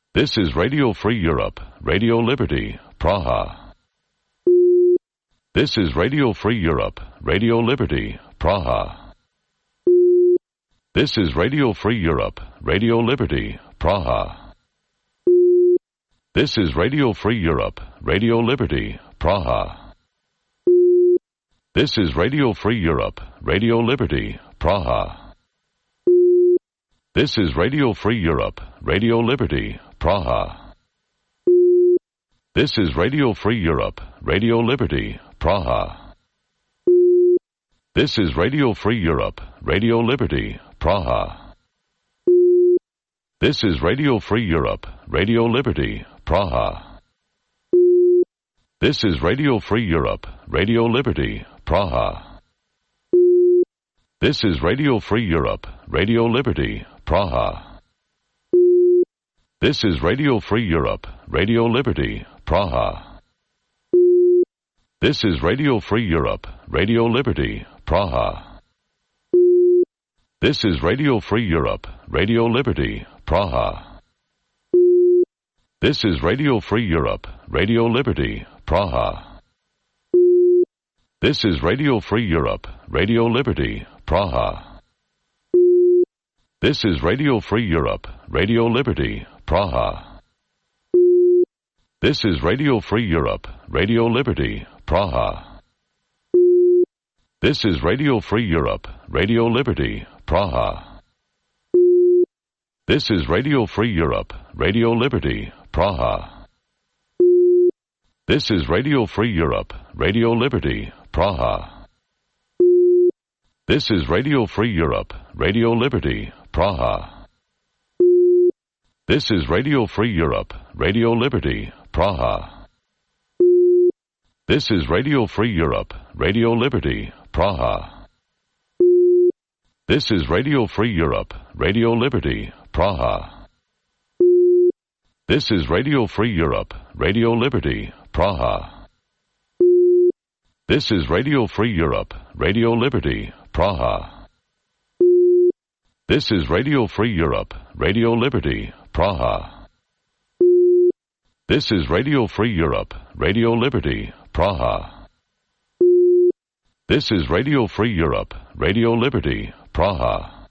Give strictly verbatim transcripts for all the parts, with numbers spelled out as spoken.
This is Radio Free Europe, Radio Liberty, Praha. This is Radio Free Europe, Radio Liberty, Praha. This is Radio Free Europe, Radio Liberty, Praha. This is Radio Free Europe, Radio Liberty, Praha. This is Radio Free Europe, Radio Liberty, Praha. This is Radio Free Europe, Radio Liberty, Praha. This is Radio Free Europe, Radio Liberty, Praha. This is Radio Free Europe, Radio Liberty, Praha. This is Radio Free Europe, Radio Liberty, Praha. This is Radio Free Europe, Radio Liberty, Praha. This is Radio Free Europe, Radio Liberty, Praha. This is Radio Free Europe, Radio Liberty, Praha. This is Radio Free Europe, Radio Liberty, Praha. This is Radio Free Europe, Radio Liberty, Praha. This is Radio Free Europe, Radio Liberty, Praha. This is Radio Free Europe, Radio Liberty, Praha. This is Radio Free Europe, Radio Liberty, Praha. This is Radio Free Europe, Radio Liberty, Praha. This is Radio Free Europe, Radio Liberty, Praha. This is Radio Free Europe, Radio Liberty, Praha. This is Radio Free Europe, Radio Liberty, Praha. This is Radio Free Europe, Radio Liberty, Praha. This is Radio Free Europe, Radio Liberty, Praha. This is Radio Free Europe, Radio Liberty, Praha. This is Radio Free Europe, Radio Liberty, Praha. This is Radio Free Europe, Radio Liberty, Praha. This is Radio Free Europe, Radio Liberty, Praha. This is Radio Free Europe, Radio Liberty, Praha. This is Radio Free Europe, Radio Liberty, Praha. This is Radio Free Europe, Radio Liberty, Praha.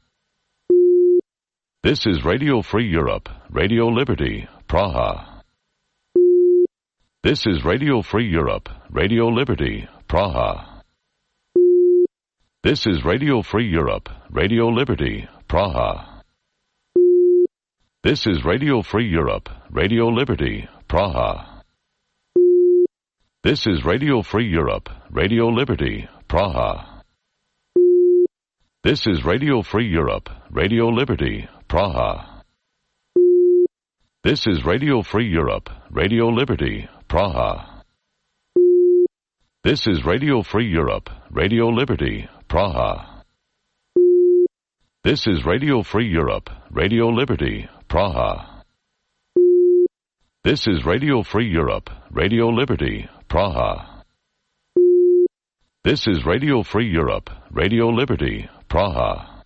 This is Radio Free Europe, Radio Liberty, Praha. This is Radio Free Europe, Radio Liberty, Praha. This is Radio Free Europe, Radio Liberty, Praha. This is Radio Free Europe, Radio Liberty, Praha. This is Radio Free Europe, Radio Liberty, Praha. This is Radio Free Europe, Radio Liberty, Praha. This is Radio Free Europe, Radio Liberty, Praha. This is Radio Free Europe, Radio Liberty, Praha. This is Radio Free Europe, Radio Liberty, Praha. This is Radio Free Europe, Radio Liberty, Praha. This is Radio Free Europe, Radio Liberty, Praha.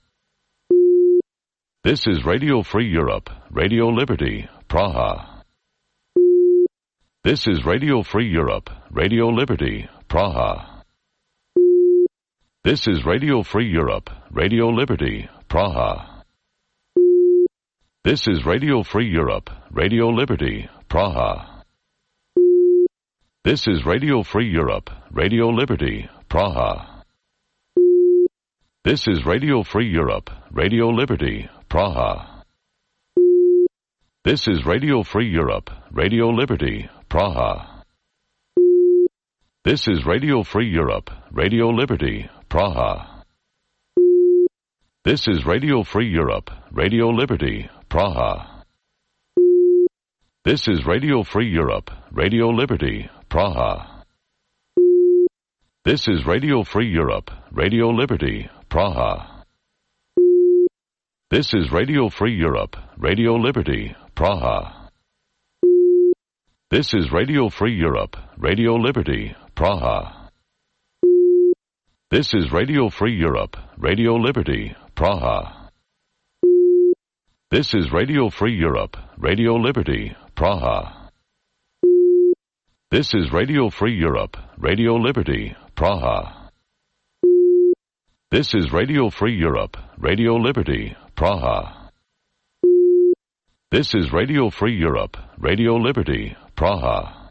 This is Radio Free Europe, Radio Liberty, Praha. This is Radio Free Europe, Radio Liberty, Praha. This is Radio Free Europe, Radio Liberty, Praha. This is Radio Free Europe, Radio Liberty, Praha. This is Radio Free Europe, Radio Liberty, Praha. This is Radio Free Europe, Radio Liberty, Praha. This is Radio Free Europe, Radio Liberty, Praha. This is Radio Free Europe, Radio Liberty, Praha. This is Radio Free Europe, Radio Liberty, Praha. This is Radio Free Europe, Radio Liberty, Praha. This is Radio Free Europe, Radio Liberty, Praha. This is Radio Free Europe, Radio Liberty, Praha. This is Radio Free Europe, Radio Liberty, Praha. This is Radio Free Europe, Radio Liberty, Praha. This is Radio Free Europe, Radio Liberty, Praha. This is Radio Free Europe, Radio Liberty, Praha. This is Radio Free Europe, Radio Liberty, Praha. This is Radio Free Europe, Radio Liberty, Praha.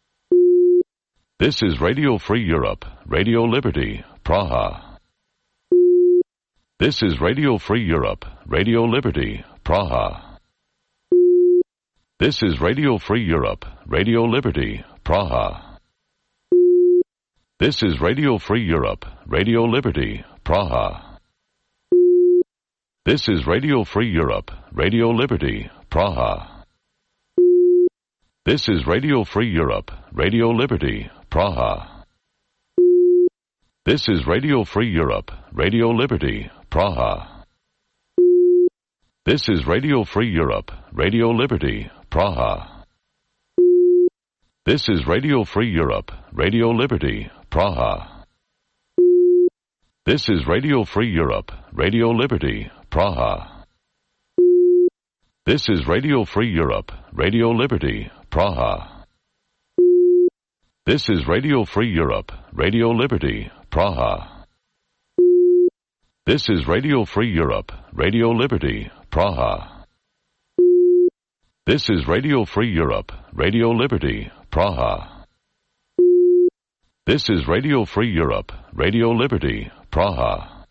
This is Radio Free Europe, Radio Liberty, Praha. This is Radio Free Europe, Radio Liberty, Praha. This is Radio Free Europe, Radio Liberty, Praha. This is Radio Free Europe, Radio Liberty, Praha. This is Radio Free Europe, Radio Liberty, Praha. This is Radio Free Europe, Radio Liberty, Praha. This is Radio Free Europe, Radio Liberty, Praha. This is Radio Free Europe, Radio Liberty, Praha. This is Radio Free Europe, Radio Liberty, Praha. This is Radio Free Europe, Radio Liberty, Praha. This is Radio Free Europe, Radio Liberty, Praha. This is Radio Free Europe, Radio Liberty, Praha. This is Radio Free Europe, Radio Liberty, Praha. This is Radio Free Europe, Radio Liberty, Praha. This is Radio Free Europe, Radio Liberty, Praha.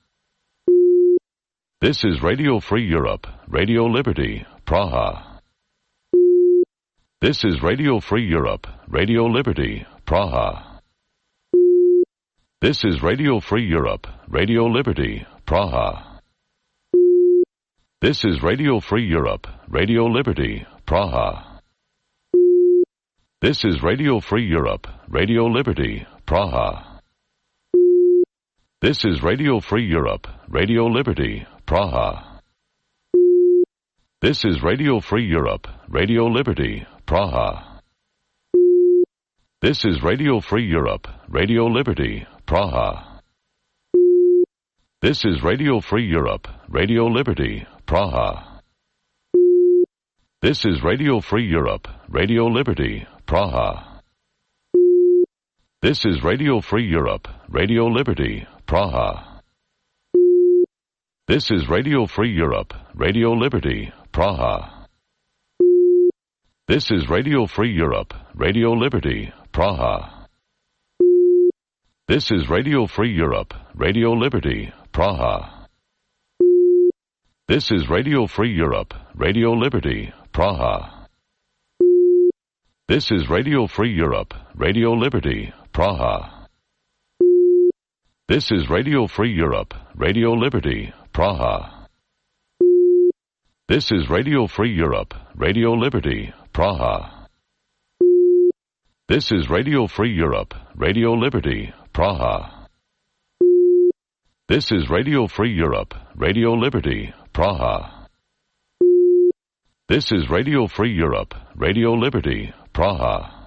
This is Radio Free Europe, Radio Liberty, Praha. This is Radio Free Europe, Radio Liberty, Praha. This is Radio Free Europe, Radio Liberty, Praha. This is Radio Free Europe, Radio Liberty, Praha. This is Radio Free Europe, Radio Liberty, Praha. This is Radio Free Europe, Radio Liberty, Praha. This is Radio Free Europe, Radio Liberty, Praha. This is Radio Free Europe, Radio Liberty, Praha. This is Radio Free Europe, Radio Liberty, Praha. This is Radio Free Europe, Radio Liberty, Praha. This is Radio Free Europe, Radio Liberty, Praha. This is Radio Free Europe, Radio Liberty, Praha. This is Radio Free Europe, Radio Liberty, Praha. This is Radio Free Europe, Radio Liberty, Praha. This is Radio Free Europe, Radio Liberty, Praha. This is Radio Free Europe, Radio Liberty, Praha. This is Radio Free Europe, Radio Liberty, Praha. This is Radio Free Europe, Radio Liberty, Praha. This is Radio Free Europe, Radio Liberty, Praha. This is Radio Free Europe, Radio Liberty, Praha. This is Radio Free Europe, Radio Liberty, Praha.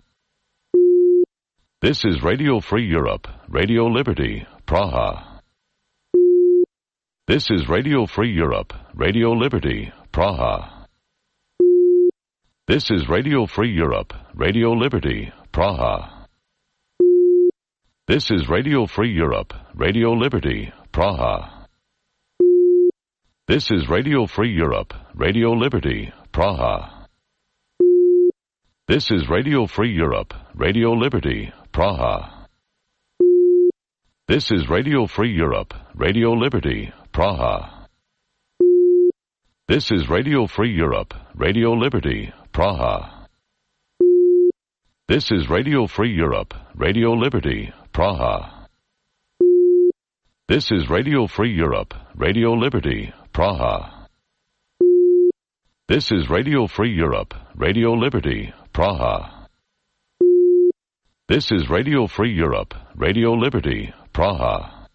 This is Radio Free Europe, Radio Liberty, Praha. This is Radio Free Europe, Radio Liberty, Praha. This is Radio Free Europe, Radio Liberty, Praha. This is Radio Free Europe, Radio Liberty, Praha. This is Radio Free Europe, Radio Liberty, Praha. This is Radio Free Europe, Radio Liberty, Praha. This is Radio Free Europe, Radio Liberty, Praha. This is Radio Free Europe, Radio Liberty, Praha. This is Radio Free Europe, Radio Liberty, Praha. This is Radio Free Europe, Radio Liberty, Praha. This is Radio Free Europe, Radio Liberty, Praha. This is Radio Free Europe, Radio Liberty, Praha.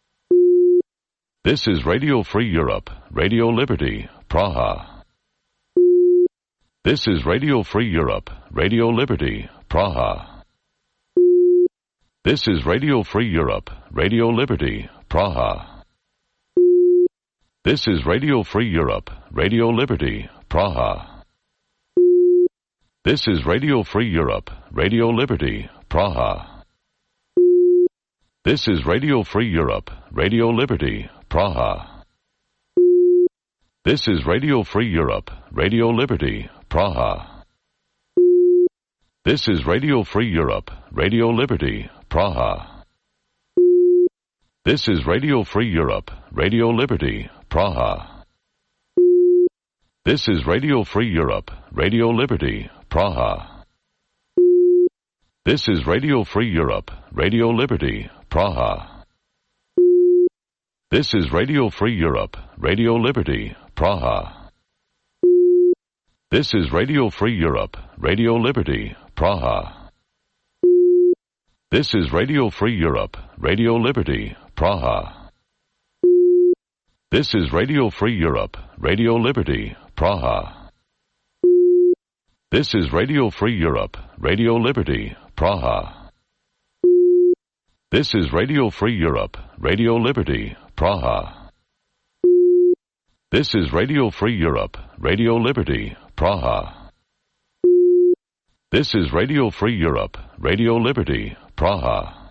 This is Radio Free Europe, Radio Liberty, Praha. This is Radio Free Europe, Radio Liberty, Praha. This is Radio Free Europe, Radio Liberty, Praha. This is Radio Free Europe, Radio Liberty, Praha. This is Radio Free Europe, Radio Liberty, Praha. This is Radio Free Europe, Radio Liberty, Praha. This is Radio Free Europe, Radio Liberty, Praha. This is Radio Free Europe, Radio Liberty, Praha. This is Radio Free Europe, Radio Liberty, Praha. This is Radio Free Europe, Radio Liberty, Praha. This is Radio Free Europe, Radio Liberty, Praha. This is Radio Free Europe, Radio Liberty, Praha. This is Radio Free Europe, Radio Liberty, Praha. This is Radio Free Europe, Radio Liberty, Praha. This is Radio Free Europe, Radio Liberty, Praha. This is Radio Free Europe, Radio Liberty, Praha. This is Radio Free Europe, Radio Liberty, Praha. This is Radio Free Europe, Radio Liberty, Praha. This is Radio Free Europe, Radio Liberty, Praha.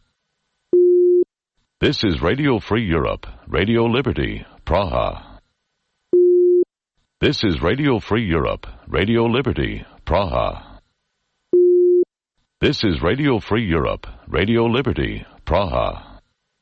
This is Radio Free Europe, Radio Liberty, Praha. This is Radio Free Europe, Radio Liberty, Praha. This is Radio Free Europe, Radio Liberty, Praha.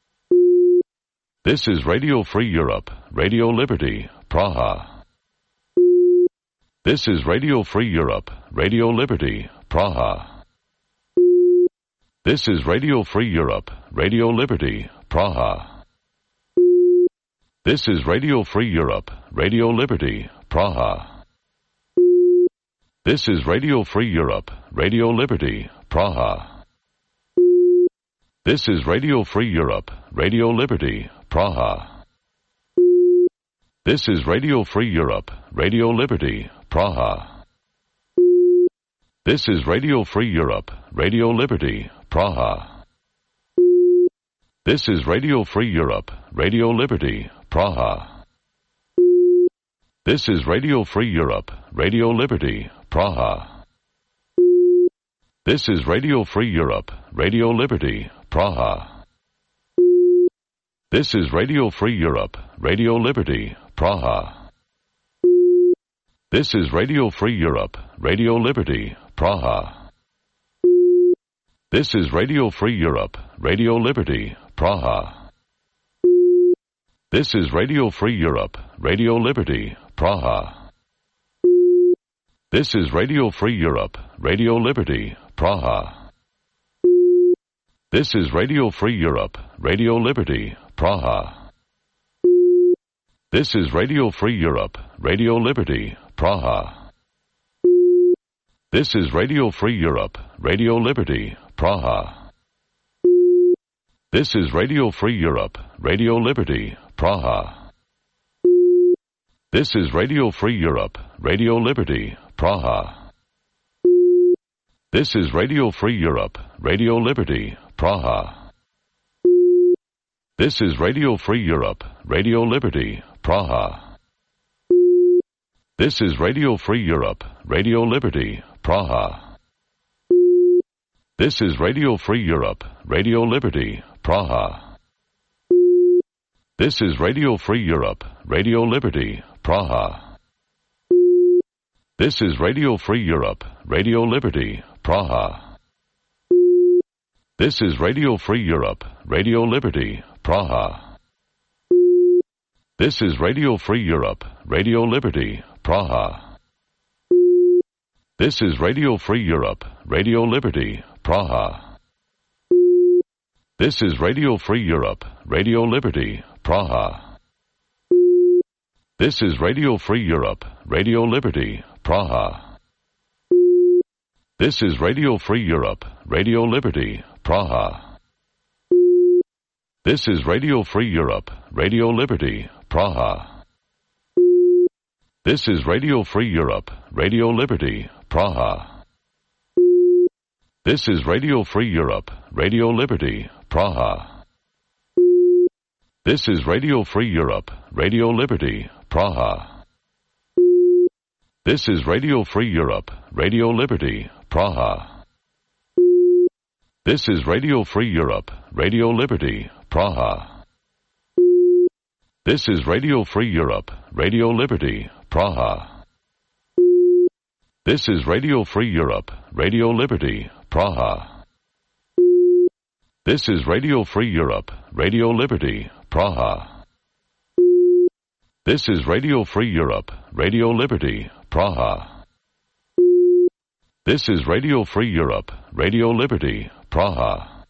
This is Radio Free Europe, Radio Liberty, Praha. This is Radio Free Europe, Radio Liberty, Praha. This is Radio Free Europe, Radio Liberty, Praha. This is Radio Free Europe, Radio Liberty, Praha. This is Radio Free Europe, Radio Liberty, Praha. This is Radio Free Europe, Radio Liberty, Praha. This is Radio Free Europe, Radio Liberty, Praha. This is Radio Free Europe, Radio Liberty, Praha. This is Radio Free Europe, Radio Liberty, Praha. This is Radio Free Europe, Radio Liberty, Praha. This is Radio Free Europe, Radio Liberty, Praha. This is Radio Free Europe, Radio Liberty, Praha. This is Radio Free Europe, Radio Liberty, Praha. This is Radio Free Europe, Radio Liberty, Praha. This is Radio Free Europe, Radio Liberty, Praha. This is Radio Free Europe, Radio Liberty, Praha. This is Radio Free Europe, Radio Liberty, Praha. This is Radio Free Europe, Radio Liberty, Praha. This is Radio Free Europe, Radio Liberty, Praha. This is Radio Free Europe, Radio Liberty, Praha. This is Radio Free Europe, Radio Liberty, Praha. This is Radio Free Europe, Radio Liberty, Praha. This is Radio Free Europe, Radio Liberty, Praha. This is Radio Free Europe, Radio Liberty, Praha. This is Radio Free Europe, Radio Liberty, Praha. This is Radio Free Europe, Radio Liberty, Praha. This is Radio Free Europe, Radio Liberty, Praha. This is Radio Free Europe, Radio Liberty, Praha. This is Radio Free Europe, Radio Liberty, Praha. This is Radio Free Europe, Radio Liberty, Praha. This is Radio Free Europe, Radio Liberty, Praha. This is Radio Free Europe, Radio Liberty, Praha. This is Radio Free Europe, Radio Liberty, Praha. This is Radio Free Europe, Radio Liberty, Praha. This is Radio Free Europe, Radio Liberty, Praha. This is Radio Free Europe, Radio Liberty, Praha. This is Radio Free Europe, Radio Liberty, Praha. This is Radio Free Europe, Radio Liberty, Praha. This is Radio Free Europe, Radio Liberty, Praha. This is Radio Free Europe, Radio Liberty, Praha. This is Radio Free Europe, Radio Liberty, Praha. This is Radio Free Europe, Radio Liberty, Praha. This is Radio Free Europe, Radio Liberty, Praha. This is Radio Free Europe, Radio Liberty, Praha.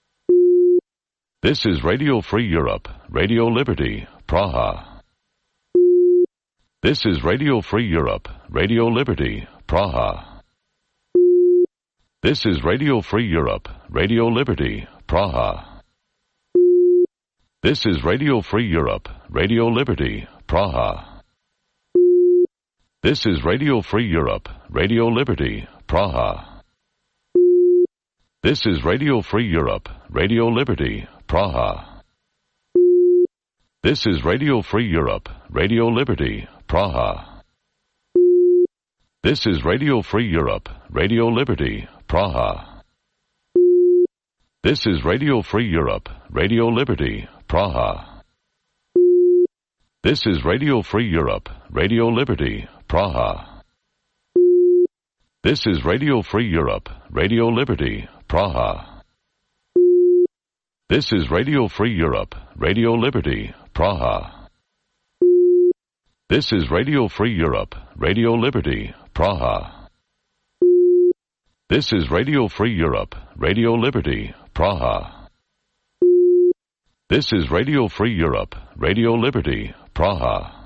This is Radio Free Europe, Radio Liberty, Praha. This is Radio Free Europe, Radio Liberty, Praha. This is Radio Free Europe, Radio Liberty, Praha. This is Radio Free Europe, Radio Liberty, Praha. This is Radio Free Europe, Radio Liberty, Praha. This is Radio Free Europe, Radio Liberty, Praha. This is Radio Free Europe, Radio Liberty, Praha. This is Radio Free Europe, Radio Liberty, Praha. This is Radio Free Europe, Radio Liberty, Praha. This is Radio Free Europe, Radio Liberty, Praha. This is Radio Free Europe, Radio Liberty, Praha. This is Radio Free Europe, Radio Liberty, Praha. This is Radio Free Europe, Radio Liberty, Praha. This is Radio Free Europe, Radio Liberty, Praha. This is Radio Free Europe, Radio Liberty, Praha.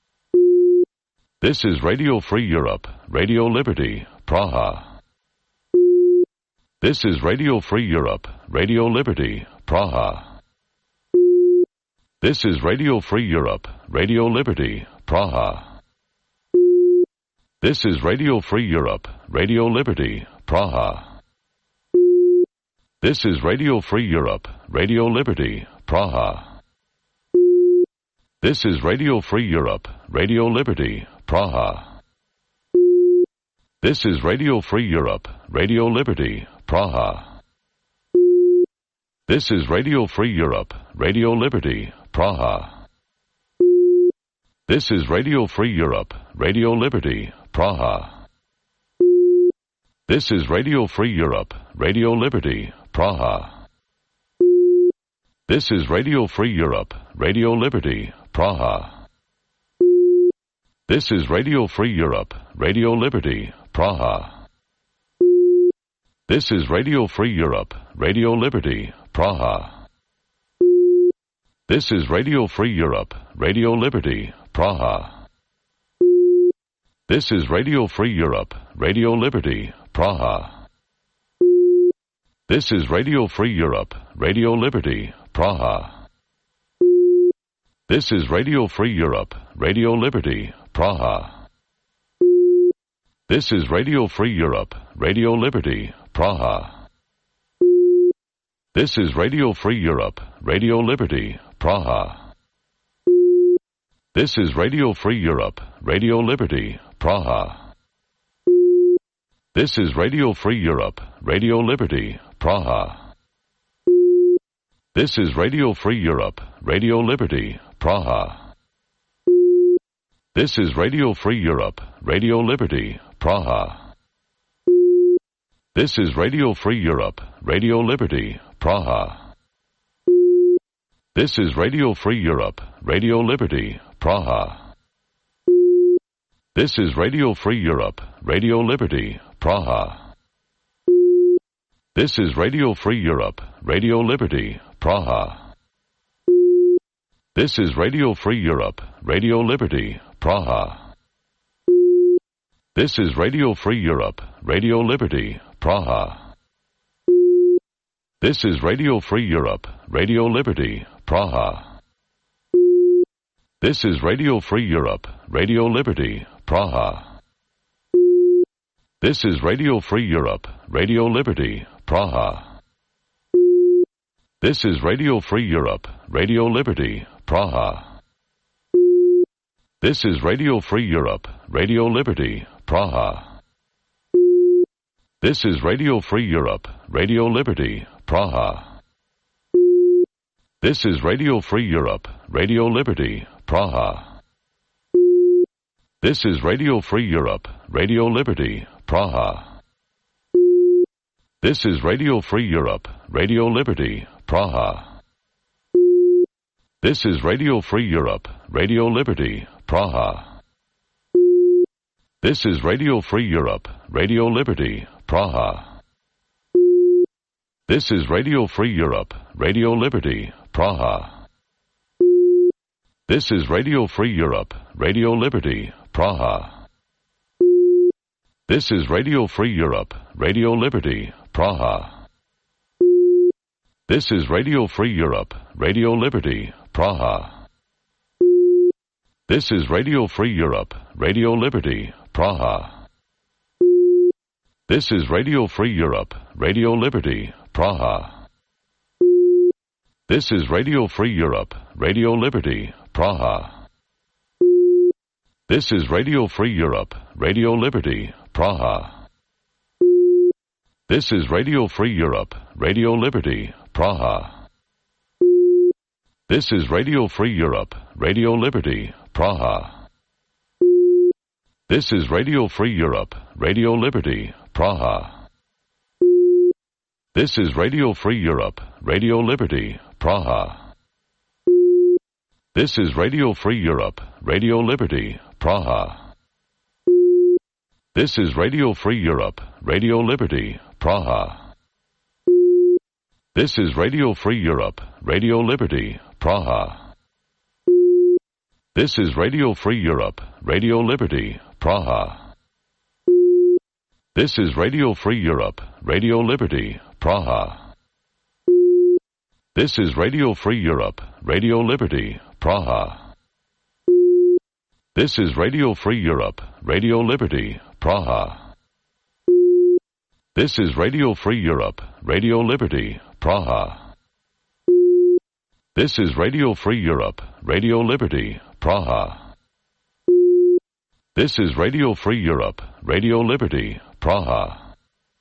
This is Radio Free Europe, Radio Liberty, Praha. This is Radio Free Europe, Radio Liberty, Praha. This is Radio Free Europe, Radio Liberty, Praha. This is Radio Free Europe, Radio Liberty, Praha. This is Radio Free Europe, Radio Liberty, Praha. This is Radio Free Europe, Radio Liberty, Praha. This is Radio Free Europe, Radio Liberty, Praha. This is Radio Free Europe, Radio Liberty, Praha. This is Radio Free Europe, Radio Liberty, Praha. This is Radio Free Europe, Radio Liberty, Praha. This is Radio Free Europe, Radio Liberty, Praha. This is Radio Free Europe, Radio Liberty, Praha. This is Radio Free Europe, Radio Liberty, Praha. This is Radio Free Europe, Radio Liberty, Praha. This is Radio Free Europe, Radio Liberty, Praha. This is Radio Free Europe, Radio Liberty, Praha. This is Radio Free Europe, Radio Liberty, Praha. This is Radio Free Europe, Radio Liberty, Praha. This is Radio Free Europe, Radio Liberty, Praha. This is Radio Free Europe, Radio Liberty, Praha. This is Radio Free Europe, Radio Liberty, Praha. This is Radio Free Europe, Radio Liberty, Praha. This is Radio Free Europe, Radio Liberty, Praha. This is Radio Free Europe, Radio Liberty, Praha. This is Radio Free Europe, Radio Liberty, Praha. This is Radio Free Europe, Radio Liberty, Praha. This is Radio Free Europe, Radio Liberty, Praha. This is Radio Free Europe, Radio Liberty, Praha. This is Radio Free Europe, Radio Liberty, Praha. This is Radio Free Europe, Radio Liberty, Praha. This is Radio Free Europe, Radio Liberty, Praha. This is Radio Free Europe, Radio Liberty, Praha. This is Radio Free Europe, Radio Liberty, Praha. This is Radio Free Europe, Radio Liberty, Praha. This is Radio Free Europe, Radio Liberty, Praha. This is Radio Free Europe, Radio Liberty, Praha. This is Radio Free Europe, Radio Liberty, Praha. This is Radio Free Europe, Radio Liberty, Praha. This is Radio Free Europe, Radio Liberty, Praha. This is Radio Free Europe, Radio Liberty, Praha. This is Radio Free Europe, Radio Liberty, Praha. This is Radio Free Europe, Radio Liberty, Praha. This is Radio Free Europe, Radio Liberty, Praha. This is Radio Free Europe, Radio Liberty, Praha. This is Radio Free Europe, Radio Liberty, Praha. This is Radio Free Europe, Radio Liberty, Praha. This is Radio Free Europe, Radio Liberty, Praha. This is Radio Free Europe, Radio Liberty, Praha. This is Radio Free Europe, Radio Liberty, Praha. This is Radio Free Europe, Radio Liberty, Praha. This is Radio Free Europe, Radio Liberty, Praha. This is Radio Free Europe, Radio Liberty, Praha. This is Radio Free Europe, Radio Liberty, Praha. This is Radio Free Europe, Radio Liberty, Praha. This is Radio Free Europe, Radio Liberty, Praha. This is Radio Free Europe, Radio Liberty, Praha. This is Radio Free Europe, Radio Liberty, Praha. This is Radio Free Europe, Radio Liberty, Praha. This is Radio Free Europe, Radio Liberty, Praha. This is Radio Free Europe, Radio Liberty, Praha. This is Radio Free Europe, Radio Liberty, Praha. This is Radio Free Europe, Radio Liberty, Praha.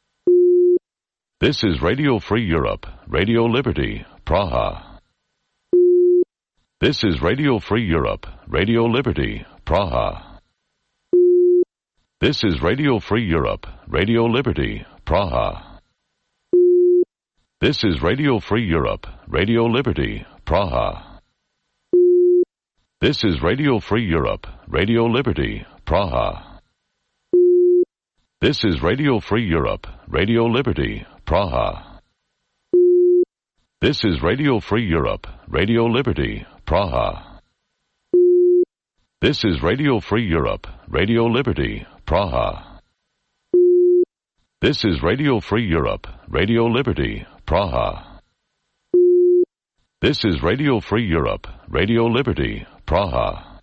This is Radio Free Europe, Radio Liberty, Praha. This is Radio Free Europe, Radio Liberty, Praha. This is Radio Free Europe, Radio Liberty, Praha. This is Radio Free Europe, Radio Liberty, Praha. This is Radio Free Europe, Radio Liberty, Praha. This is Radio Free Europe, Radio Liberty, Praha. This is Radio Free Europe, Radio Liberty, Praha. This is Radio Free Europe, Radio Liberty, Praha. This is Radio Free Europe, Radio Liberty, Praha. This is Radio Free Europe, Radio Liberty, Praha.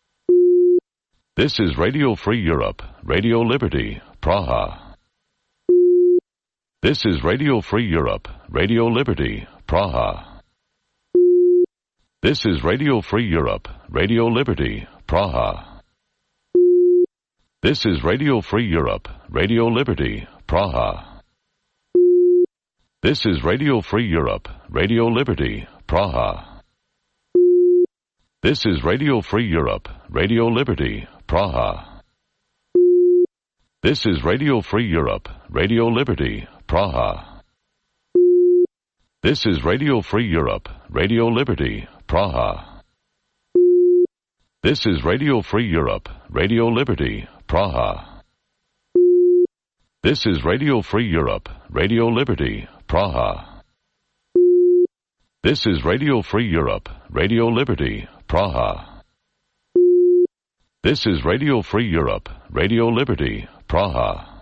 This is Radio Free Europe, Radio Liberty, Praha. This is Radio Free Europe, Radio Liberty, Praha. This is Radio Free Europe, Radio Liberty, Praha. This is Radio Free Europe, Radio Liberty, Praha. This is Radio Free Europe, Radio Liberty, Praha. This is Radio Free Europe, Radio Liberty, Praha. This is Radio Free Europe, Radio Liberty, Praha. This is Radio Free Europe, Radio Liberty, Praha. This is Radio Free Europe, Radio Liberty, Praha. This is Radio Free Europe, Radio Liberty, Praha. This is Radio Free Europe, Radio Liberty, Praha. This is Radio Free Europe, Radio Liberty, Praha.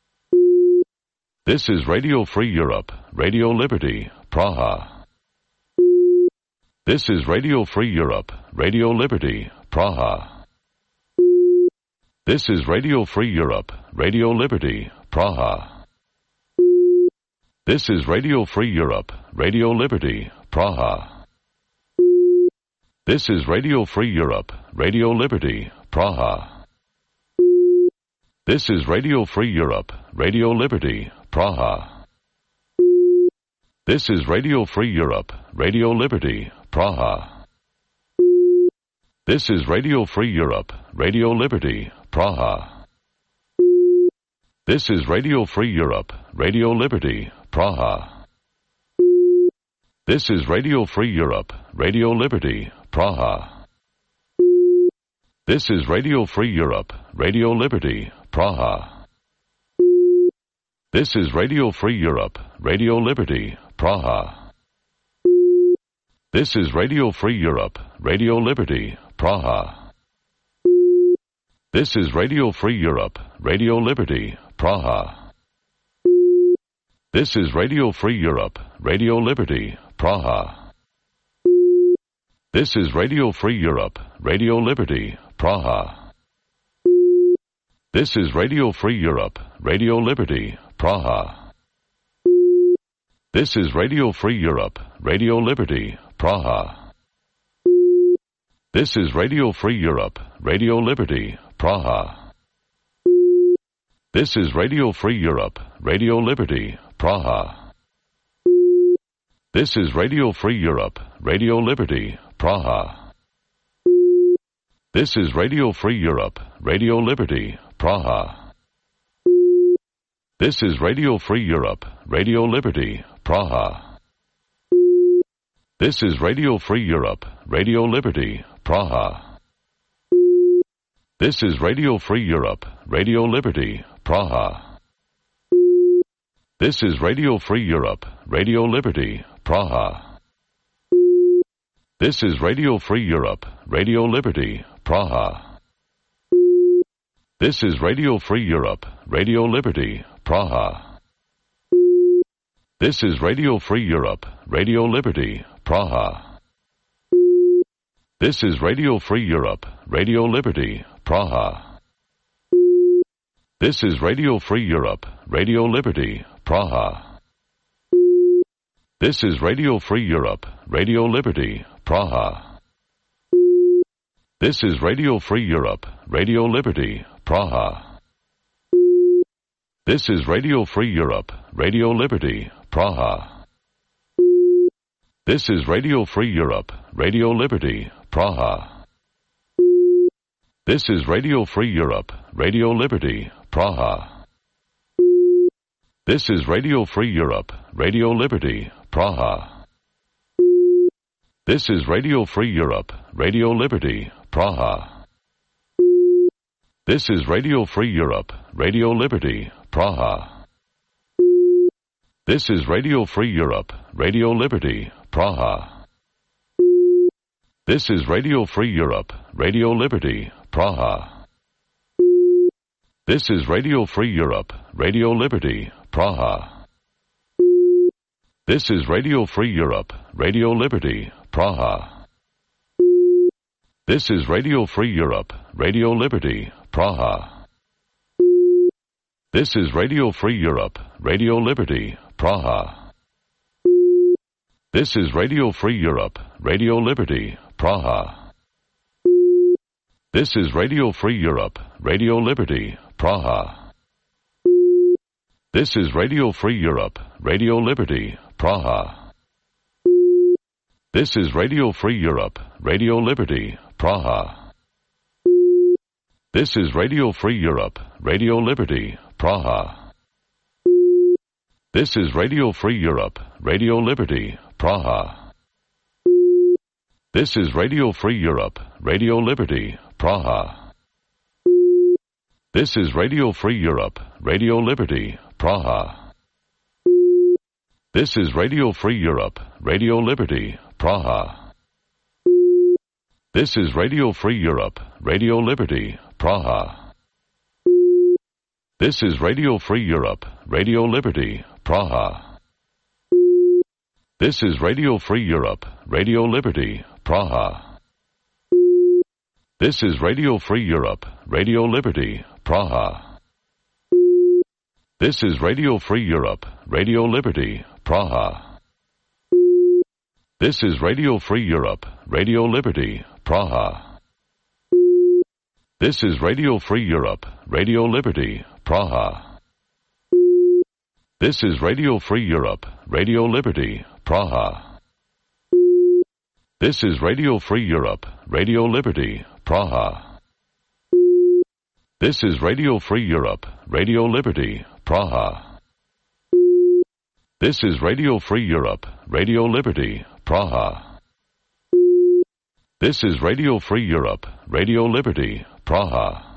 This is Radio Free Europe, Radio Liberty, Praha. This is Radio Free Europe, Radio Liberty, Praha. This is Radio Free Europe, Radio Liberty, Praha. This is Radio Free Europe, Radio Liberty, Praha. This is Radio Free Europe, Radio Liberty, Praha. This is Radio Free Europe, Radio Liberty, Praha. This is Radio Free Europe, Radio Liberty, Praha. This is Radio Free Europe, Radio Liberty, Praha. This is Radio Free Europe, Radio Liberty, Praha. This is Radio Free Europe, Radio Liberty, Praha. This is Radio Free Europe, Radio Liberty, Praha. This is Radio Free Europe, Radio Liberty, Praha. This is Radio Free Europe, Radio Liberty, Praha. This is Radio Free Europe, Radio Liberty, Praha. This is Radio Free Europe, Radio Liberty, Praha. This is Radio Free Europe, Radio Liberty, Praha. This is Radio Free Europe, Radio Liberty, Praha. This is Radio Free Europe, Radio Liberty, Praha. This is Radio Free Europe, Radio Liberty, Praha. This is Radio Free Europe, Radio Liberty, Praha. This is Radio Free Europe, Radio Liberty, Praha. This is Radio Free Europe, Radio Liberty, Praha. This is Radio Free Europe, Radio Liberty, Praha. This is Radio Free Europe, Radio Liberty, Praha. This is Radio Free Europe, Radio Liberty, Praha. This is Radio Free Europe, Radio Liberty, Praha. This is Radio Free Europe, Radio Liberty, Praha. This is Radio Free Europe, Radio Liberty, Praha. This is Radio Free Europe, Radio Liberty, Praha. This is Radio Free Europe, Radio Liberty, Praha. This is Radio Free Europe, Radio Liberty, Praha. This is Radio Free Europe, Radio Liberty, Praha. This is Radio Free Europe, Radio Liberty, Praha. This is Radio Free Europe, Radio Liberty, Praha. This is Radio Free Europe, Radio Liberty, Praha. This is Radio Free Europe, Radio Liberty, Praha. This is Radio Free Europe, Radio Liberty, Praha. This is Radio Free Europe, Radio Liberty, Praha. This is Radio Free Europe, Radio Liberty, Praha. This is Radio Free Europe, Radio Liberty, Praha. This is Radio Free Europe, Radio Liberty, Praha. This is Radio Free Europe, Radio Liberty, Praha. This is Radio Free Europe, Radio Liberty, Praha. This is Radio Free Europe, Radio Liberty, Praha. This is Radio Free Europe, Radio Liberty, Praha. This is Radio Free Europe, Radio Liberty, Praha. This is Radio Free Europe, Radio Liberty, Praha. This is Radio Free Europe, Radio Liberty, Praha. This is Radio Free Europe, Radio Liberty, Praha. This is Radio Free Europe, Radio Liberty, Praha. This is Radio Free Europe, Radio Liberty, Praha. This is Radio Free Europe, Radio Liberty, Praha. This is Radio Free Europe, Radio Liberty, Praha. This is Radio Free Europe, Radio Liberty, Praha. This is Radio Free Europe, Radio Liberty, Praha. This is Radio Free Europe, Radio Liberty, Praha. This is Radio Free Europe, Radio Liberty, Praha. This is Radio Free Europe, Radio Liberty, Praha. This is Radio Free Europe, Radio Liberty, Praha. This is Radio Free Europe, Radio Liberty, Praha. This is Radio Free Europe, Radio Liberty, Praha. This is Radio Free Europe, Radio Liberty, Praha. This is Radio Free Europe, Radio Liberty, Praha. This is Radio Free Europe, Radio Liberty, Praha. This is Radio Free Europe, Radio Liberty, Praha. This is Radio Free Europe, Radio Liberty, Praha.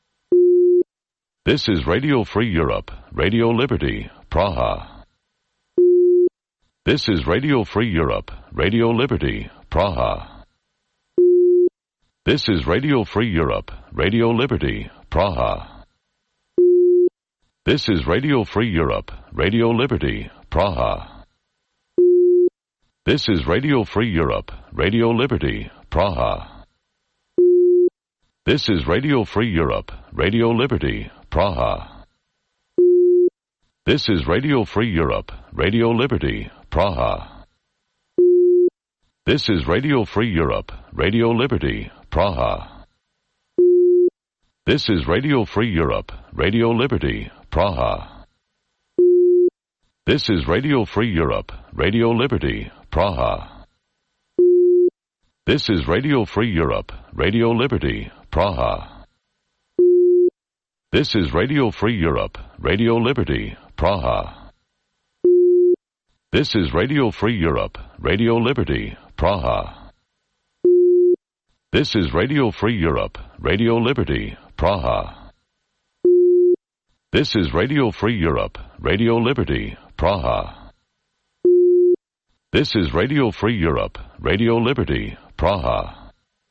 This is Radio Free Europe, Radio Liberty, Praha. This is Radio Free Europe, Radio Liberty, Praha. This is Radio Free Europe, Radio Liberty, Praha. This is Radio Free Europe, Radio Liberty, Praha. This is Radio Free Europe, Radio Liberty, Praha. This is Radio Free Europe, Radio Liberty, Praha. This is Radio Free Europe, Radio Liberty, Praha. This is Radio Free Europe, Radio Liberty, Praha. This is Radio Free Europe, Radio Liberty, Praha. This is Radio Free Europe, Radio Liberty, Praha. This is Radio Free Europe, Radio Liberty, Praha. This is Radio Free Europe, Radio Liberty, Praha. This is Radio Free Europe, Radio Liberty, Praha. This is Radio Free Europe, Radio Liberty, Praha. This is Radio Free Europe, Radio Liberty, Praha. This is Radio Free Europe, Radio Liberty, Praha.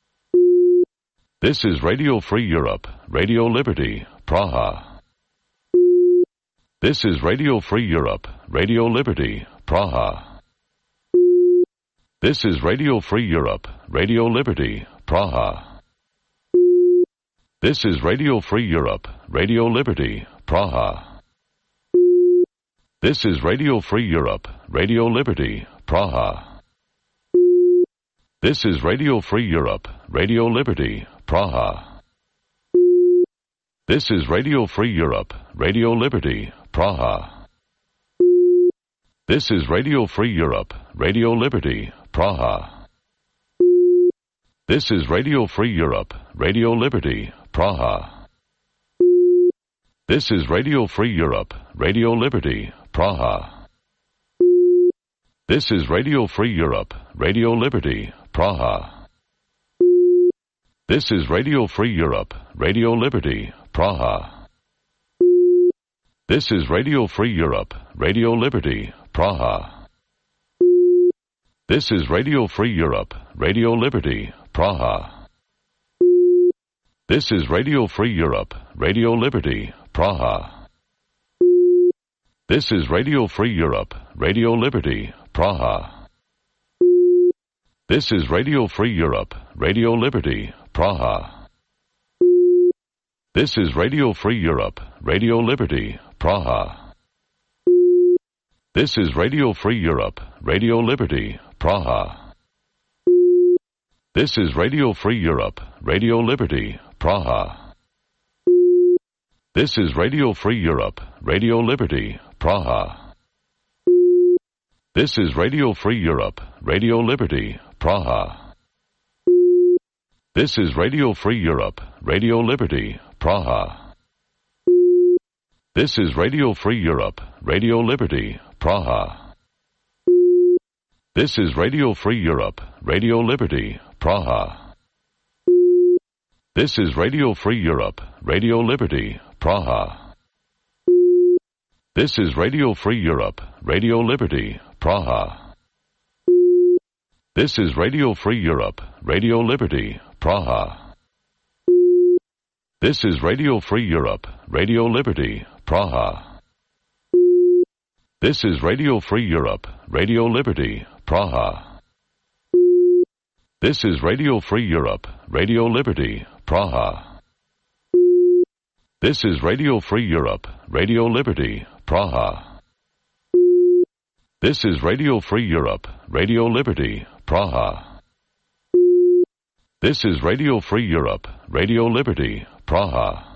This is Radio Free Europe, Radio Liberty, Praha. This is Radio Free Europe, Radio Liberty, Praha. This is Radio Free Europe, Radio Liberty, Praha. This is Radio Free Europe, Radio Liberty, Praha. This is Radio Free Europe, Radio Liberty, Praha. This is Radio Free Europe, Radio Liberty, Praha. This is Radio Free Europe, Radio Liberty, Praha. This is Radio Free Europe, Radio Liberty, Praha. This is Radio Free Europe, Radio Liberty, Praha. This is Radio Free Europe, Radio Liberty, Praha. This is Radio Free Europe, Radio Liberty, Praha. This is Radio Free Europe, Radio Liberty, Praha. This is Radio Free Europe, Radio Liberty, Praha. This is Radio Free Europe, Radio Liberty, Praha. This is Radio Free Europe, Radio Liberty, Praha. This is Radio Free Europe, Radio Liberty, Praha. This is Radio Free Europe, Radio Liberty, Praha. This is Radio Free Europe, Radio Liberty, Praha. This is Radio Free Europe, Radio Liberty, Praha. This is Radio Free Europe, Radio Liberty, Praha. This is Radio Free Europe, Radio Liberty, Praha. This is Radio Free Europe, Radio Liberty, Praha. This is Radio Free Europe, Radio Liberty, Praha. This is Radio Free Europe, Radio Liberty, Praha. This is Radio Free Europe, Radio Liberty, Praha. This is Radio Free Europe, Radio Liberty, Praha. This is Radio Free Europe, Radio Liberty, Praha. This is Radio Free Europe, Radio Liberty, Praha. This is Radio Free Europe, Radio Liberty, Praha. This is Radio Free Europe, Radio Liberty, Praha. This is Radio Free Europe, Radio Liberty, Praha. This is Radio Free Europe, Radio Liberty, Praha. This is Radio Free Europe, Radio Liberty, Praha. This is Radio Free Europe, Radio Liberty, Praha.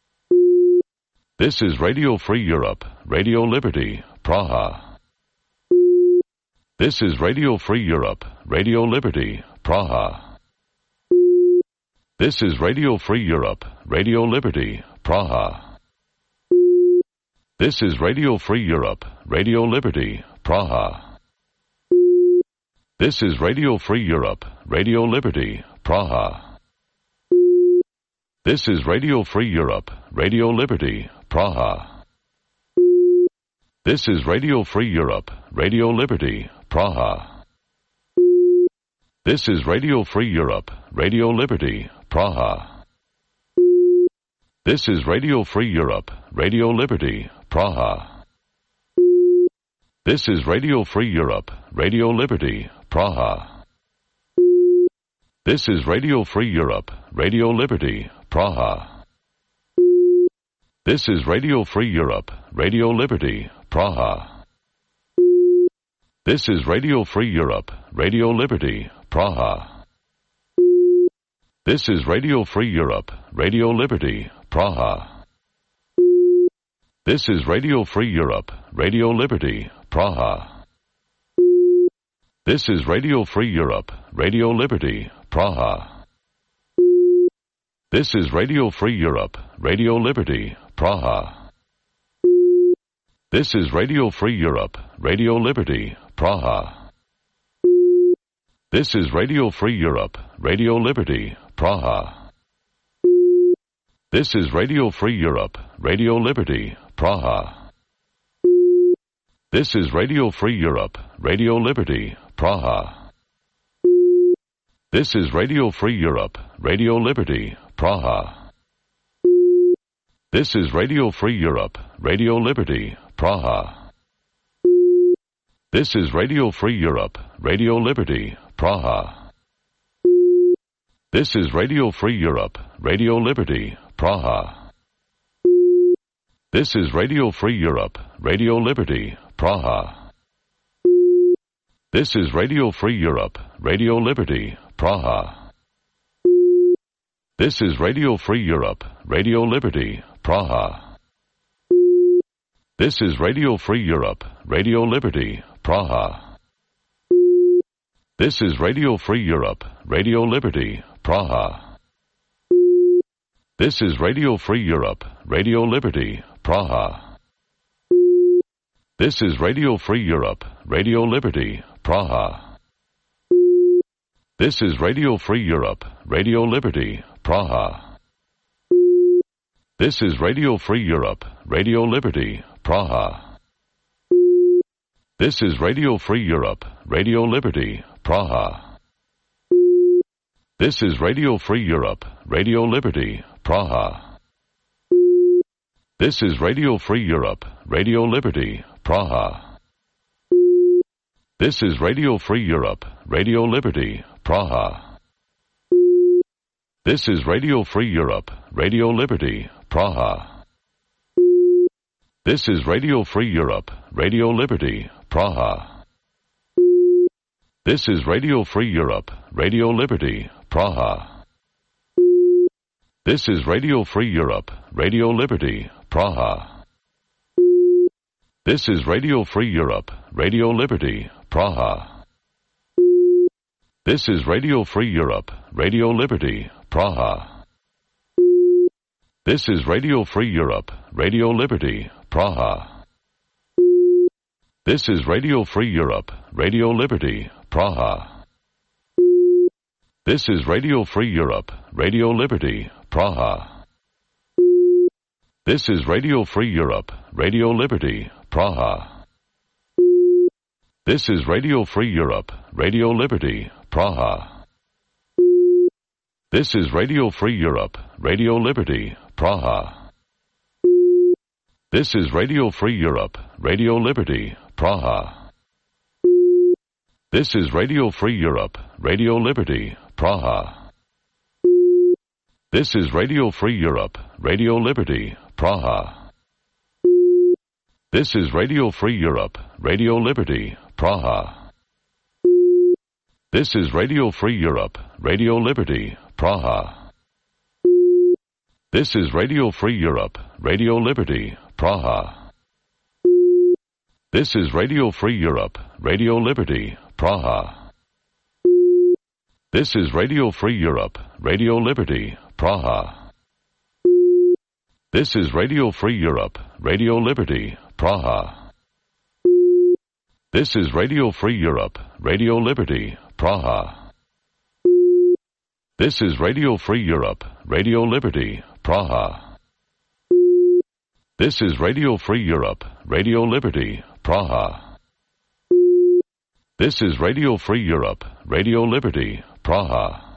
This is Radio Free Europe, Radio Liberty, Praha. This is Radio Free Europe, Radio Liberty, Praha. This is Radio Free Europe, Radio Liberty, Praha. This is Radio Free Europe, Radio Liberty, Praha. This is Radio Free Europe, Radio Liberty, Praha. This is Radio Free Europe, Radio Liberty, Praha. This is Radio Free Europe, Radio Liberty, Praha. This is Radio Free Europe, Radio Liberty, Praha. This is Radio Free Europe, Radio Liberty, Praha. This is Radio Free Europe, Radio Liberty, Praha. This is Radio Free Europe, Radio Liberty, Praha. This is Radio Free Europe, Radio Liberty, Praha. This is Radio Free Europe, Radio Liberty, Praha. This is Radio Free Europe, Radio Liberty, Praha. This is Radio Free Europe, Radio Liberty, Praha. This is Radio Free Europe, Radio Liberty, Praha. This is Radio Free Europe, Radio Liberty, Praha. This is Radio Free Europe, Radio Liberty, Praha. This is Radio Free Europe, Radio Liberty, Praha. This is Radio Free Europe, Radio Liberty, Praha. This is Radio Free Europe, Radio Liberty, Praha. This is Radio Free Europe, Radio Liberty, Praha. This is Radio Free Europe, Radio Liberty, Praha. This is Radio Free Europe, Radio Liberty, Praha. This is Radio Free Europe, Radio Liberty, Praha. This is Radio Free Europe, Radio Liberty, Praha. This is Radio Free Europe, Radio Liberty, Praha. This is Radio Free Europe, Radio Liberty, Praha. This is Radio Free Europe, Radio Liberty, Praha. This is Radio Free Europe, Radio Liberty, Praha. This is Radio Free Europe, Radio Liberty, Praha. This is Radio Free Europe, Radio Liberty, Praha. This is Radio Free Europe, Radio Liberty, Praha. This is Radio Free Europe, Radio Liberty, Praha. This is Radio Free Europe, Radio Liberty, Praha. This is Radio Free Europe, Radio Liberty, Praha. This is Radio Free Europe, Radio Liberty, Praha. This is Radio Free Europe, Radio Liberty, Praha. This is Radio Free Europe, Radio Liberty, Praha. This is Radio Free Europe, Radio Liberty, Praha. This is Radio Free Europe, Radio Liberty, Praha. This is Radio Free Europe, Radio Liberty, Praha. This is Radio Free Europe, Radio Liberty, Praha. This is Radio Free Europe, Radio Liberty, Praha. This is Radio Free Europe, Radio Liberty, Praha. This is Radio Free Europe, Radio Liberty, Praha. This is Radio Free Europe, Radio Liberty, Praha. This is Radio Free Europe, Radio Liberty, Praha. This is Radio Free Europe, Radio Liberty, Praha. This is Radio Free Europe, Radio Liberty, Praha. This is Radio Free Europe, Radio Liberty, Praha. This is Radio Free Europe, Radio Liberty, Praha. This is Radio Free Europe, Radio Liberty, Praha. This is Radio Free Europe, Radio Liberty, Praha. This is Radio Free Europe, Radio Liberty, Praha. This is Radio Free Europe, Radio Liberty, Praha. This is Radio Free Europe, Radio Liberty, Praha. This is Radio Free Europe, Radio Liberty, Praha. This is Radio Free Europe, Radio Liberty, Praha. This is Radio Free Europe, Radio Liberty, Praha. This is Radio Free Europe, Radio Liberty, Praha. This is Radio Free Europe, Radio Liberty, Praha. This is Radio Free Europe, Radio Liberty, Praha.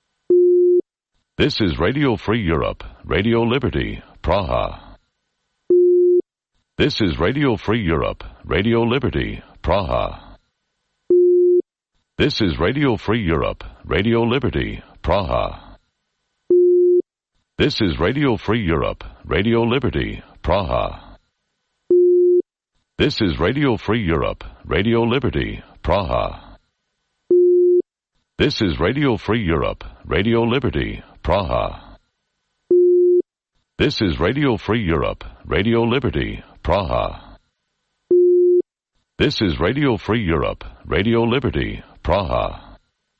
This is Radio Free Europe, Radio Liberty, Praha. This is Radio Free Europe, Radio Liberty, Praha. This is Radio Free Europe, Radio Liberty, Praha. This is Radio Free Europe, Radio Liberty, Praha. This is Radio Free Europe, Radio Liberty, Praha. This is Radio Free Europe, Radio Liberty, Praha. This is Radio Free Europe, Radio Liberty, Praha. This is Radio Free Europe, Radio Liberty, Praha.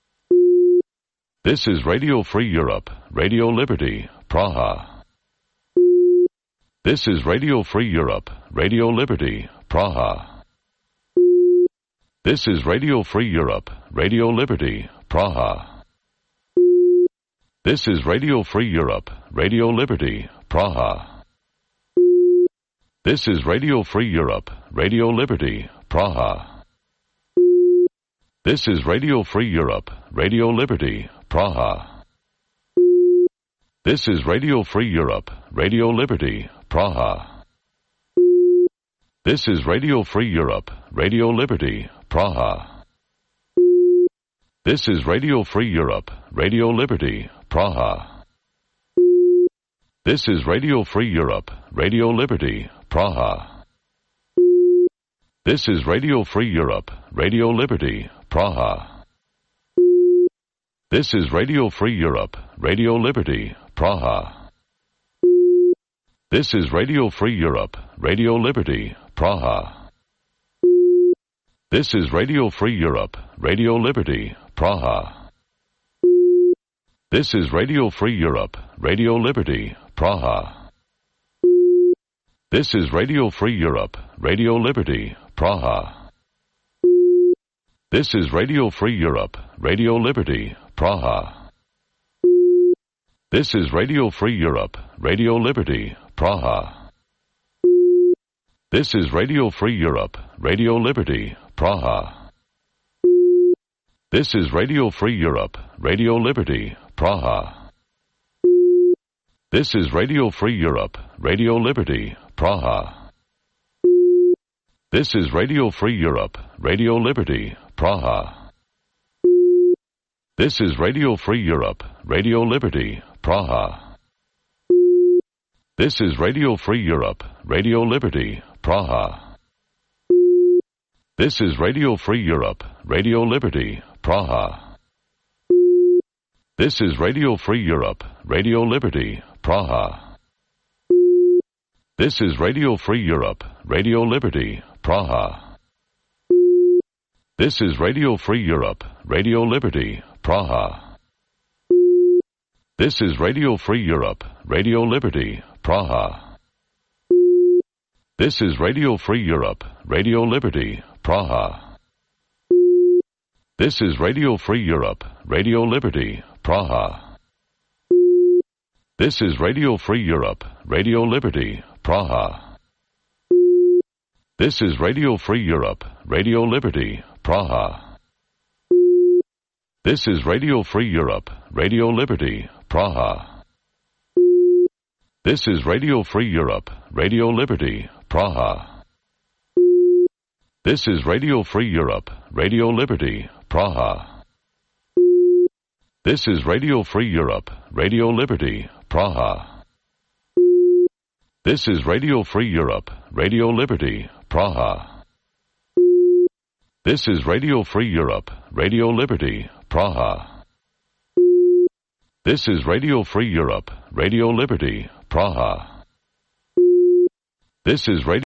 This is Radio Free Europe, Radio Liberty, Praha. This is Radio Free Europe, Radio Liberty, Praha. This is Radio Free Europe, Radio Liberty, Praha. This is Radio Free Europe, Radio Liberty, Praha. This is Radio Free Europe, Radio Liberty, Praha. This is Radio Free Europe, Radio Liberty, Praha. This is Radio Free Europe, Radio Liberty, Praha. This is Radio Free Europe, Radio Liberty, Praha. This is Radio Free Europe, Radio Liberty, Praha. This is Radio Free Europe, Radio Liberty, Praha. This is Radio Free Europe, Radio Liberty, Praha. This is Radio Free Europe, Radio Liberty, Praha. This is Radio Free Europe, Radio Liberty, Praha. This is Radio Free Europe, Radio Liberty, Praha. This is Radio Free Europe, Radio Liberty, Praha. This is Radio Free Europe, Radio Liberty, Praha. This is Radio Free Europe, Radio Liberty, Praha. This is Radio Free Europe, Radio Liberty, Praha. This is Radio Free Europe, Radio Liberty, Praha. This is Radio Free Europe, Radio Liberty, Praha. This is Radio Free Europe, Radio Liberty, Praha. This is Radio Free Europe, Radio Liberty, Praha. This is Radio Free Europe, Radio Liberty, Praha. This is Radio Free Europe, Radio Liberty, Praha. This is Radio Free Europe, Radio Liberty, Praha. This is Radio Free Europe, Radio Liberty, Praha. This is Radio Free Europe, Radio Liberty, Praha. This is Radio Free Europe, Radio Liberty, Praha. This is Radio Free Europe, Radio Liberty, Praha. This is Radio Free Europe, Radio Liberty, Praha. This is Radio Free Europe, Radio Liberty, Praha. This is Radio Free Europe, Radio Liberty, Praha. This is Radio Free Europe, Radio Liberty, Praha. This is Radio Free Europe, Radio Liberty, Praha. This is Radio Free Europe, Radio Liberty, Praha. This is Radio Free Europe, Radio Liberty, Praha. This is Radio Free Europe, Radio Liberty, Praha. This is Radio Free Europe, Radio Liberty, Praha. This is Radio Free Europe, Radio Liberty, Praha. This is Radio Free Europe, Radio Liberty, Praha. This is Radio